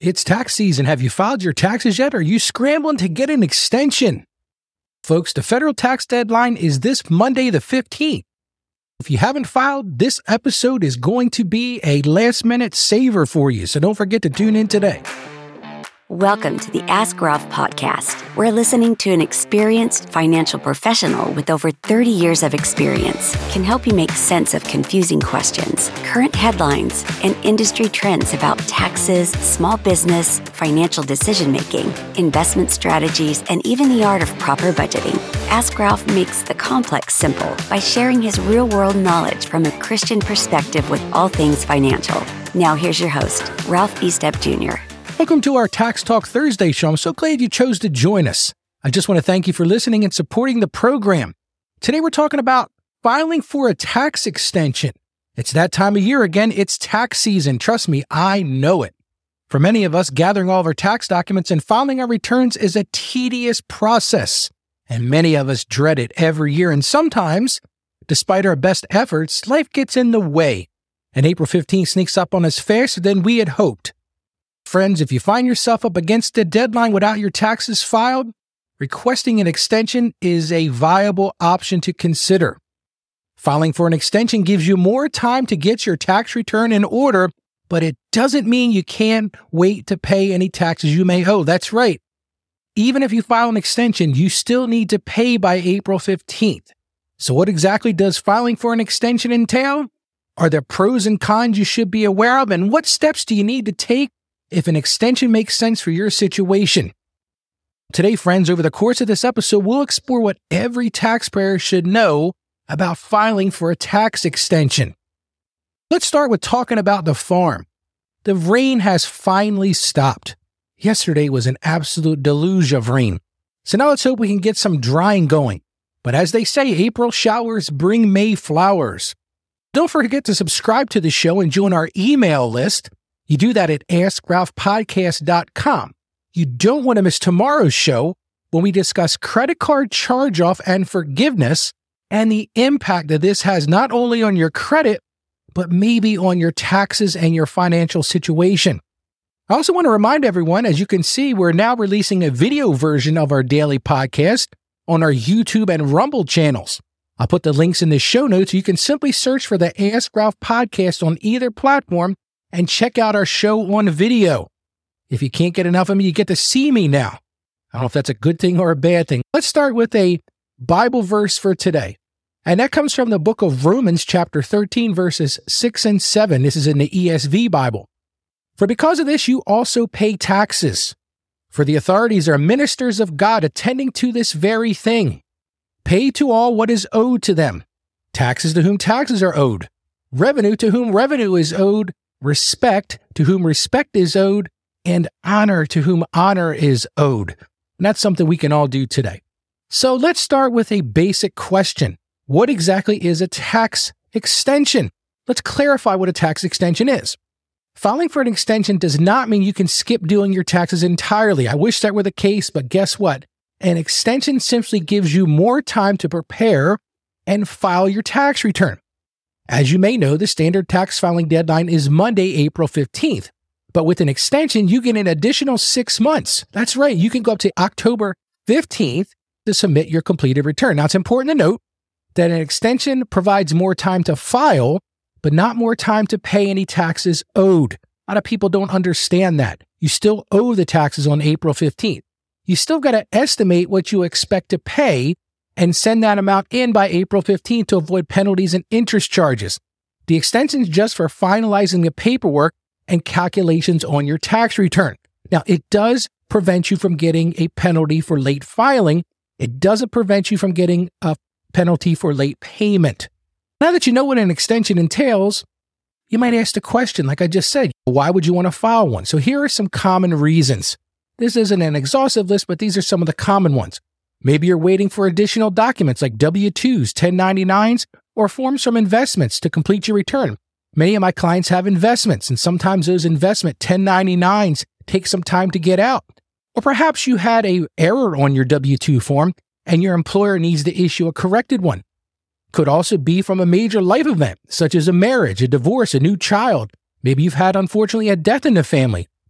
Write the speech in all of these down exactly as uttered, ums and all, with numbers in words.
It's tax season. Have you filed your taxes yet? Or are you scrambling to get an extension? Folks, the federal tax deadline is this Monday the fifteenth. If you haven't filed, this episode is going to be a last-minute saver for you, so don't forget to tune in today. Welcome to the Ask Ralph podcast, where listening to an experienced financial professional with over thirty years of experience can help you make sense of confusing questions, current headlines, and industry trends about taxes, small business, financial decision-making, investment strategies, and even the art of proper budgeting. Ask Ralph makes the complex simple by sharing his real-world knowledge from a Christian perspective with all things financial. Now here's your host, Ralph Estep Junior Welcome to our Tax Talk Thursday show. I'm so glad you chose to join us. I just want to thank you for listening and supporting the program. Today we're talking about filing for a tax extension. It's that time of year again. It's tax season. Trust me, I know it. For many of us, gathering all of our tax documents and filing our returns is a tedious process, and many of us dread it every year. And sometimes, despite our best efforts, life gets in the way, and April fifteenth sneaks up on us faster than we had hoped. Friends, if you find yourself up against a deadline without your taxes filed, requesting an extension is a viable option to consider. Filing for an extension gives you more time to get your tax return in order, but it doesn't mean you can't wait to pay any taxes you may owe. That's right. Even if you file an extension, you still need to pay by April fifteenth. So what exactly does filing for an extension entail? Are there pros and cons you should be aware of? And what steps do you need to take if an extension makes sense for your situation? Today, friends, over the course of this episode, we'll explore what every taxpayer should know about filing for a tax extension. Let's start with talking about the farm. The rain has finally stopped. Yesterday was an absolute deluge of rain. So now let's hope we can get some drying going. But as they say, April showers bring May flowers. Don't forget to subscribe to the show and join our email list. You do that at ask ralph podcast dot com. You don't want to miss tomorrow's show when we discuss credit card charge-off and forgiveness and the impact that this has not only on your credit, but maybe on your taxes and your financial situation. I also want to remind everyone, as you can see, we're now releasing a video version of our daily podcast on our YouTube and Rumble channels. I'll put the links in the show notes. You can simply search for the Ask Ralph podcast on either platform and check out our show on video. If you can't get enough of me, you get to see me now. I don't know if that's a good thing or a bad thing. Let's start with a Bible verse for today. And that comes from the book of Romans, chapter thirteen, verses six and seven. This is in the E S V Bible. For because of this, you also pay taxes. For the authorities are ministers of God, attending to this very thing. Pay to all what is owed to them. Taxes to whom taxes are owed. Revenue to whom revenue is owed. Respect to whom respect is owed, and honor to whom honor is owed. And that's something we can all do today. So let's start with a basic question. What exactly is a tax extension? Let's clarify what a tax extension is. Filing for an extension does not mean you can skip doing your taxes entirely. I wish that were the case, but guess what? An extension simply gives you more time to prepare and file your tax return. As you may know, the standard tax filing deadline is Monday, April fifteenth. But with an extension, you get an additional six months. That's right, you can go up to October fifteenth to submit your completed return. Now, it's important to note that an extension provides more time to file, but not more time to pay any taxes owed. A lot of people don't understand that. You still owe the taxes on April fifteenth. You still got to estimate what you expect to pay and send that amount in by April fifteenth to avoid penalties and interest charges. The extension is just for finalizing the paperwork and calculations on your tax return. Now, it does prevent you from getting a penalty for late filing. It doesn't prevent you from getting a penalty for late payment. Now that you know what an extension entails, you might ask the question, like I just said, why would you want to file one? So here are some common reasons. This isn't an exhaustive list, but these are some of the common ones. Maybe you're waiting for additional documents like W two's, ten ninety-nines, or forms from investments to complete your return. Many of my clients have investments, and sometimes those investment ten ninety-nines take some time to get out. Or perhaps you had an error on your W two form, and your employer needs to issue a corrected one. Could also be from a major life event, such as a marriage, a divorce, a new child. Maybe you've had, unfortunately, a death in the family.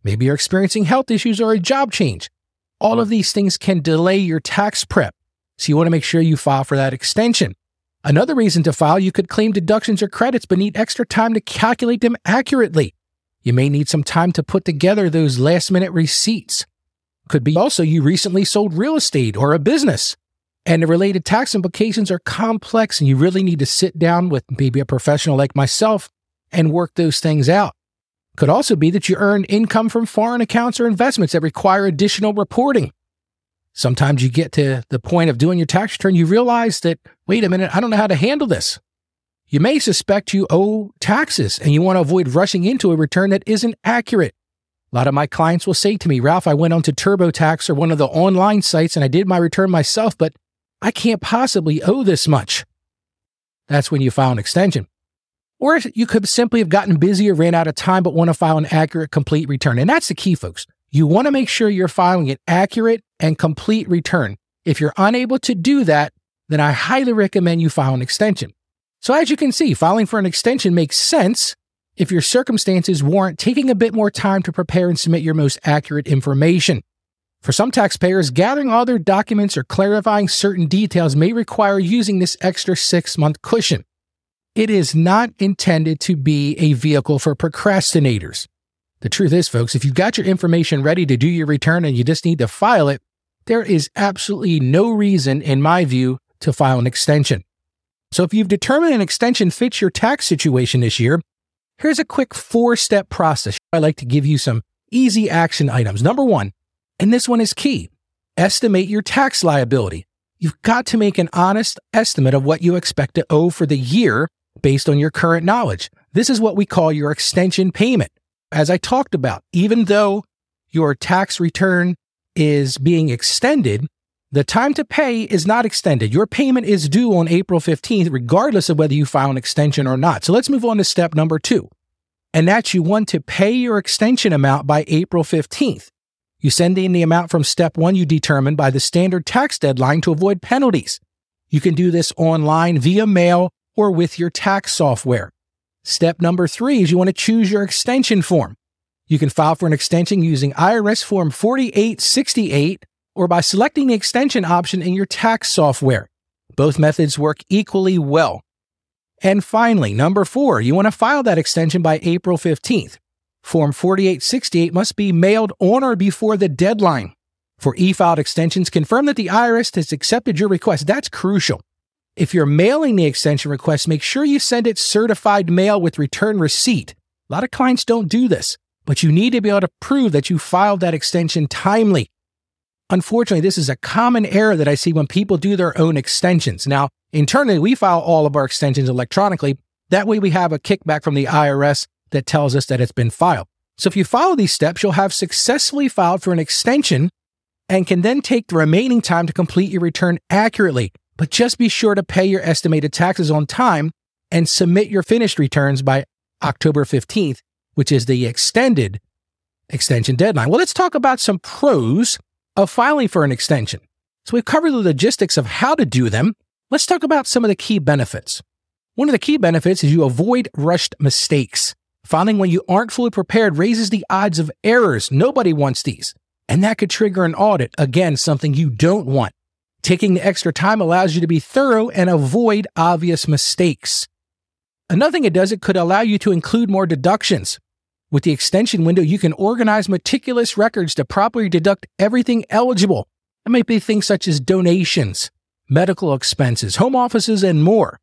Maybe you're experiencing health issues or a job change. All of these things can delay your tax prep, so you want to make sure you file for that extension. Another reason to file, you could claim deductions or credits but need extra time to calculate them accurately. You may need some time to put together those last-minute receipts. Could be also you recently sold real estate or a business, and the related tax implications are complex and you really need to sit down with maybe a professional like myself and work those things out. Could also be that you earn income from foreign accounts or investments that require additional reporting. Sometimes you get to the point of doing your tax return, you realize that, wait a minute, I don't know how to handle this. You may suspect you owe taxes and you want to avoid rushing into a return that isn't accurate. A lot of my clients will say to me, Ralph, I went onto TurboTax or one of the online sites and I did my return myself, but I can't possibly owe this much. That's when you file an extension. Or you could simply have gotten busy or ran out of time but want to file an accurate, complete return. And that's the key, folks. You want to make sure you're filing an accurate and complete return. If you're unable to do that, then I highly recommend you file an extension. So as you can see, filing for an extension makes sense if your circumstances warrant taking a bit more time to prepare and submit your most accurate information. For some taxpayers, gathering all their documents or clarifying certain details may require using this extra six-month cushion. It is not intended to be a vehicle for procrastinators. The truth is, folks, if you've got your information ready to do your return and you just need to file it, there is absolutely no reason, in my view, to file an extension. So if you've determined an extension fits your tax situation this year, here's a quick four-step process. I like to give you some easy action items. Number one, and this one is key, estimate your tax liability. You've got to make an honest estimate of what you expect to owe for the year based on your current knowledge. This is what we call your extension payment. As I talked about, even though your tax return is being extended, the time to pay is not extended. Your payment is due on April fifteenth, regardless of whether you file an extension or not. So let's move on to step number two. And that's you want to pay your extension amount by April fifteenth. You send in the amount from step one you determined by the standard tax deadline to avoid penalties. You can do this online, via mail, or with your tax software. Step number three is you want to choose your extension form. You can file for an extension using I R S Form forty-eight sixty-eight or by selecting the extension option in your tax software. Both methods work equally well. And finally, number four, you want to file that extension by April fifteenth. Form forty-eight sixty-eight must be mailed on or before the deadline. For e-filed extensions, confirm that the I R S has accepted your request. That's crucial. If you're mailing the extension request, make sure you send it certified mail with return receipt. A lot of clients don't do this, but you need to be able to prove that you filed that extension timely. Unfortunately, this is a common error that I see when people do their own extensions. Now, internally, we file all of our extensions electronically. That way we have a kickback from the I R S that tells us that it's been filed. So if you follow these steps, you'll have successfully filed for an extension and can then take the remaining time to complete your return accurately. But just be sure to pay your estimated taxes on time and submit your finished returns by October fifteenth, which is the extended extension deadline. Well, let's talk about some pros of filing for an extension. So we've covered the logistics of how to do them. Let's talk about some of the key benefits. One of the key benefits is you avoid rushed mistakes. Filing when you aren't fully prepared raises the odds of errors. Nobody wants these. And that could trigger an audit. Again, something you don't want. Taking the extra time allows you to be thorough and avoid obvious mistakes. Another thing it does, it could allow you to include more deductions. With the extension window, you can organize meticulous records to properly deduct everything eligible. It might be things such as donations, medical expenses, home offices, and more.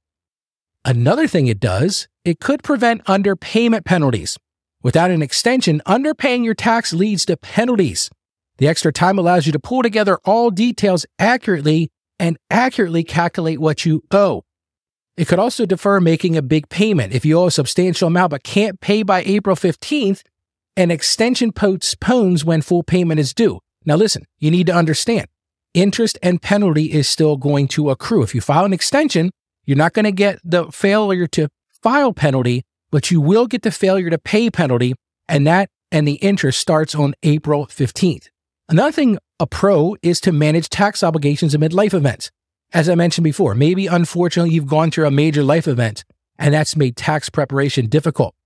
Another thing it does, it could prevent underpayment penalties. Without an extension, underpaying your tax leads to penalties. The extra time allows you to pull together all details accurately and accurately calculate what you owe. It could also defer making a big payment. If you owe a substantial amount but can't pay by April fifteenth, an extension postpones when full payment is due. Now listen, you need to understand, interest and penalty is still going to accrue. If you file an extension, you're not going to get the failure to file penalty, but you will get the failure to pay penalty, and that and the interest starts on April fifteenth. Another thing, a pro, is to manage tax obligations amid life events. As I mentioned before, maybe unfortunately you've gone through a major life event and that's made tax preparation difficult.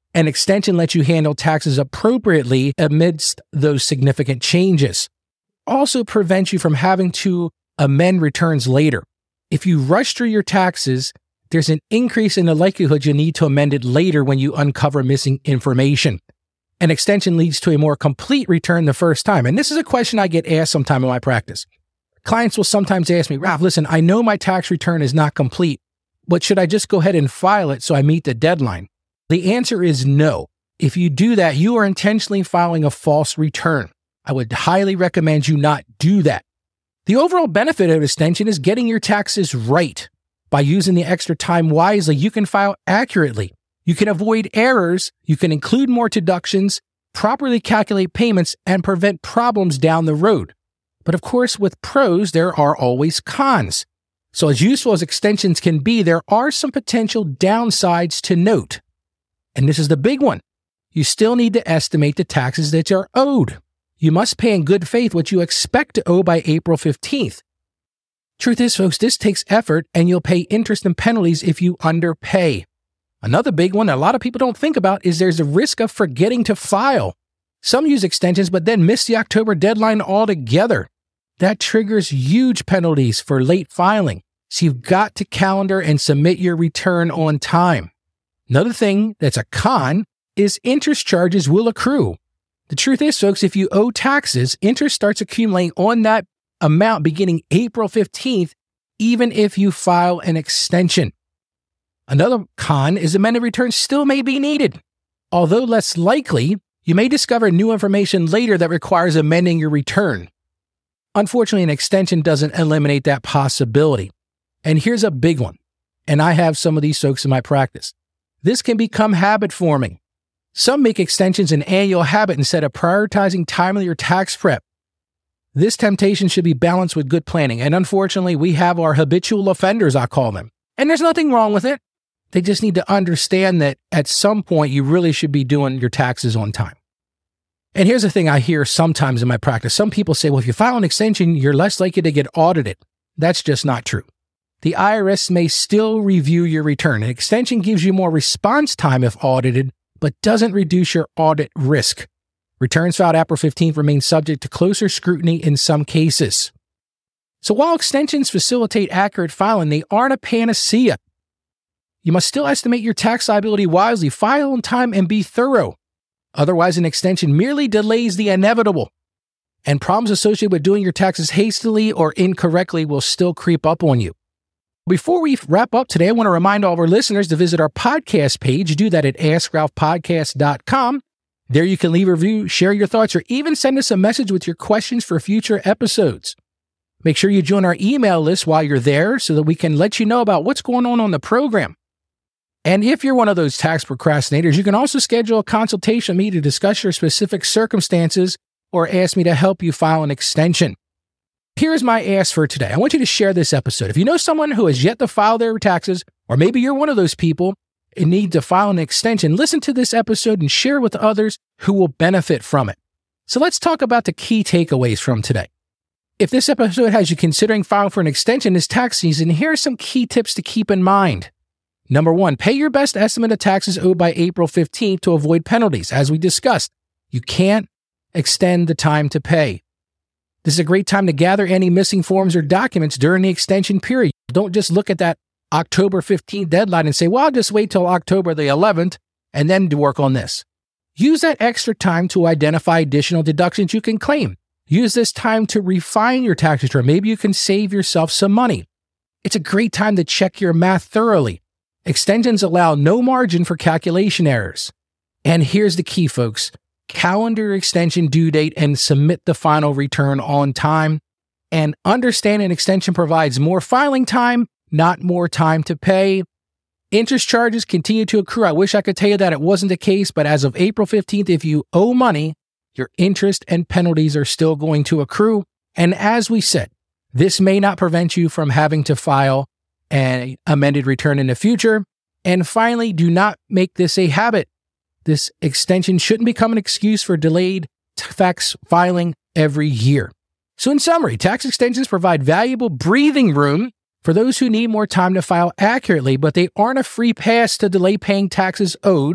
An extension lets you handle taxes appropriately amidst those significant changes. Also prevents you from having to amend returns later. If you rush through your taxes, there's an increase in the likelihood you need to amend it later when you uncover missing information. An extension leads to a more complete return the first time. And this is a question I get asked sometime in my practice. Clients will sometimes ask me, Ralph, listen, I know my tax return is not complete, but should I just go ahead and file it so I meet the deadline? The answer is no. If you do that, you are intentionally filing a false return. I would highly recommend you not do that. The overall benefit of extension is getting your taxes right. By using the extra time wisely, you can file accurately. You can avoid errors, you can include more deductions, properly calculate payments, and prevent problems down the road. But of course, with pros, there are always cons. So as useful as extensions can be, there are some potential downsides to note. And this is the big one. You still need to estimate the taxes that are owed. You must pay in good faith what you expect to owe by April fifteenth. Truth is, folks, this takes effort, and you'll pay interest and penalties if you underpay. Another big one that a lot of people don't think about is there's a risk of forgetting to file. Some use extensions, but then miss the October deadline altogether. That triggers huge penalties for late filing, so you've got to calendar and submit your return on time. Another thing that's a con is interest charges will accrue. The truth is, folks, if you owe taxes, interest starts accumulating on that amount beginning April fifteenth, even if you file an extension. Another con is amended returns still may be needed. Although less likely, you may discover new information later that requires amending your return. Unfortunately, an extension doesn't eliminate that possibility. And here's a big one, and I have some of these folks in my practice. This can become habit forming. Some make extensions an annual habit instead of prioritizing timely or tax prep. This temptation should be balanced with good planning, and unfortunately, we have our habitual offenders, I call them. And there's nothing wrong with it. They just need to understand that at some point, you really should be doing your taxes on time. And here's the thing I hear sometimes in my practice. Some people say, well, if you file an extension, you're less likely to get audited. That's just not true. The I R S may still review your return. An extension gives you more response time if audited, but doesn't reduce your audit risk. Returns filed April fifteenth remain subject to closer scrutiny in some cases. So while extensions facilitate accurate filing, they aren't a panacea. You must still estimate your tax liability wisely, file on time, and be thorough. Otherwise, an extension merely delays the inevitable, and problems associated with doing your taxes hastily or incorrectly will still creep up on you. Before we wrap up today, I want to remind all of our listeners to visit our podcast page. Do that at ask ralph podcast dot com. There you can leave a review, share your thoughts, or even send us a message with your questions for future episodes. Make sure you join our email list while you're there so that we can let you know about what's going on on the program. And if you're one of those tax procrastinators, you can also schedule a consultation with me to discuss your specific circumstances or ask me to help you file an extension. Here's my ask for today. I want you to share this episode. If you know someone who has yet to file their taxes, or maybe you're one of those people and need to file an extension, listen to this episode and share with others who will benefit from it. So let's talk about the key takeaways from today. If this episode has you considering filing for an extension this tax season, here are some key tips to keep in mind. Number one, pay your best estimate of taxes owed by April fifteenth to avoid penalties. As we discussed, you can't extend the time to pay. This is a great time to gather any missing forms or documents during the extension period. Don't just look at that October fifteenth deadline and say, well, I'll just wait till October the eleventh and then work on this. Use that extra time to identify additional deductions you can claim. Use this time to refine your tax return. Maybe you can save yourself some money. It's a great time to check your math thoroughly. Extensions allow no margin for calculation errors. And here's the key, folks. Calendar extension due date and submit the final return on time. And understand an extension provides more filing time, not more time to pay. Interest charges continue to accrue. I wish I could tell you that it wasn't the case, but as of April fifteenth, if you owe money, your interest and penalties are still going to accrue. And as we said, this may not prevent you from having to file an amended return in the future. And finally, do not make this a habit. This extension shouldn't become an excuse for delayed tax filing every year. So in summary, tax extensions provide valuable breathing room for those who need more time to file accurately, but they aren't a free pass to delay paying taxes owed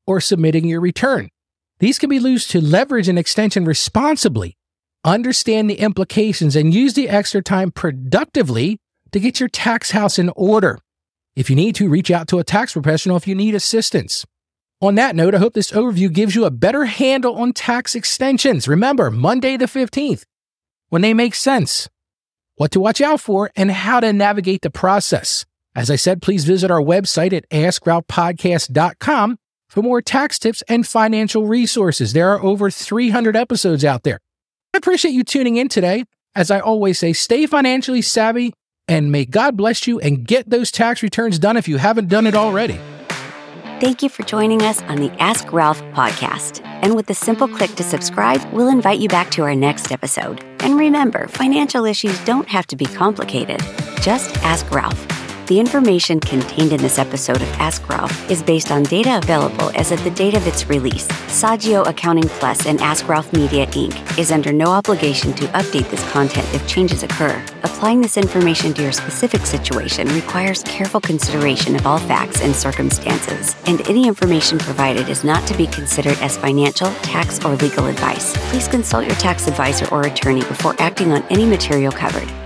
or submitting your return. These can be used to leverage an extension responsibly, understand the implications, and use the extra time productively to get your tax house in order. If you need to, reach out to a tax professional if you need assistance. On that note, I hope this overview gives you a better handle on tax extensions. Remember, Monday the fifteenth, when they make sense, what to watch out for, and how to navigate the process. As I said, please visit our website at ask ralph podcast dot com for more tax tips and financial resources. There are over three hundred episodes out there. I appreciate you tuning in today. As I always say, stay financially savvy, and may God bless you, and get those tax returns done if you haven't done it already. Thank you for joining us on the Ask Ralph podcast. And with a simple click to subscribe, we'll invite you back to our next episode. And remember, financial issues don't have to be complicated. Just ask Ralph. The information contained in this episode of Ask Ralph is based on data available as of the date of its release. Saggio Accounting Plus and Ask Ralph Media, Incorporated is under no obligation to update this content if changes occur. Applying this information to your specific situation requires careful consideration of all facts and circumstances, and any information provided is not to be considered as financial, tax, or legal advice. Please consult your tax advisor or attorney before acting on any material covered.